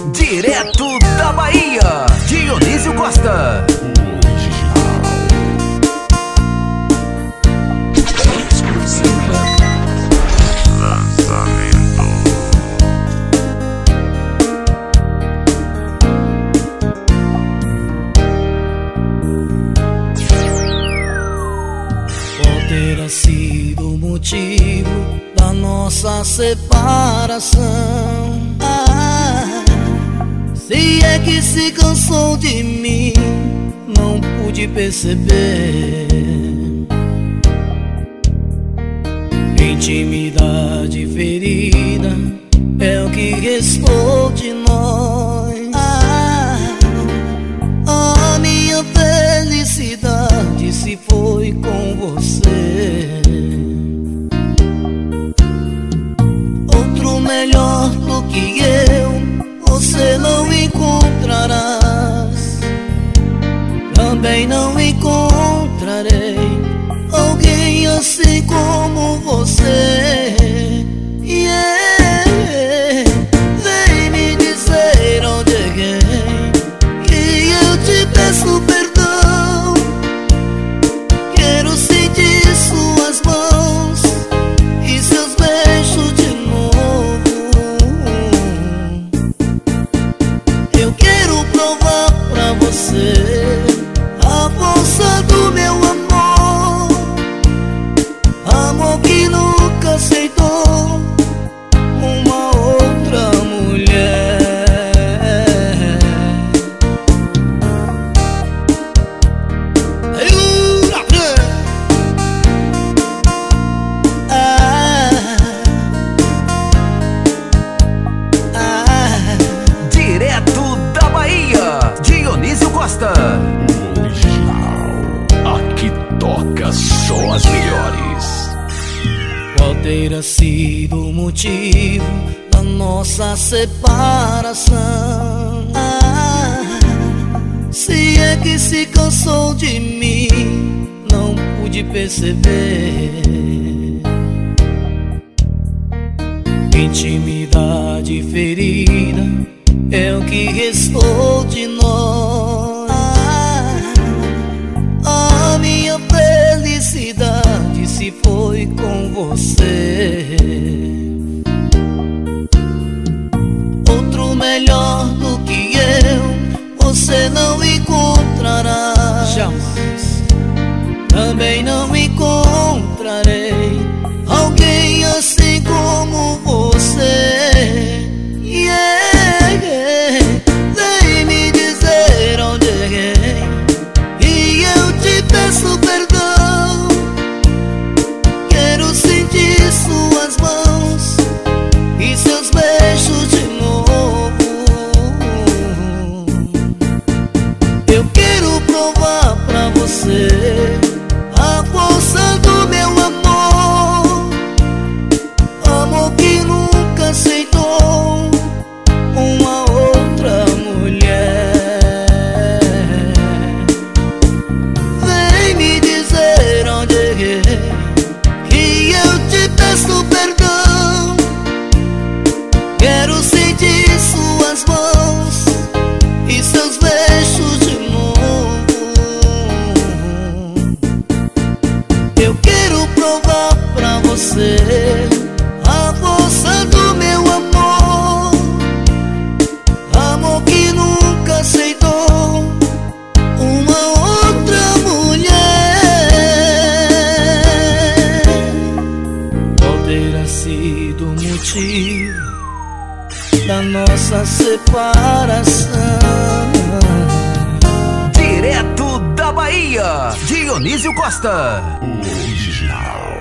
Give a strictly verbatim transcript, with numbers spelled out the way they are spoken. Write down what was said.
Direto da Bahia, Dionísio Costa. Qual terá sido o motivo da nossa separação? Ah, se é que se cansou de mim, não pude perceber. Intimidade ferida é o que restou de nós. Ah, a minha felicidade se foi com você. Outro melhor do que eu você não encontrarás. Também não encontrarei alguém assim como você. Yeah. Vem me dizer onde errei, que eu te peço perdão. Quero sentir suas mãos e seus beijos de novo. Eu quero provar pra você a força do meu amor, amor que nunca aceitou uma outra mulher. Ah, ah. Direto da Bahia, Dionísio Costa. O original, aqui toca só as melhores. Qual terá sido o motivo da nossa separação? Ah, se é que se cansou de mim, não pude perceber. Intimidade ferida é o que restou de nós. Ah, a minha felicidade se foi com você. Outro melhor do que eu você não encontrará. Jamais. Também não encontrarei alguém assim como você. Yeah. Vem me dizer onde errei e eu te peço perdão. Quero sentir suas mãos e seus beijos de novo. Eu quero provar pra você a força do meu amor, amor que nunca aceitou uma outra mulher. Vem me dizer onde errei, que eu te peço perdão. Quero sentir suas mãos e seus beijos de novo. Eu quero provar pra você a força do meu amor, amor que nunca aceitou uma outra mulher. Qual terá sido o motivo da nossa separação? Direto da Bahia, Dionísio Costa. O original.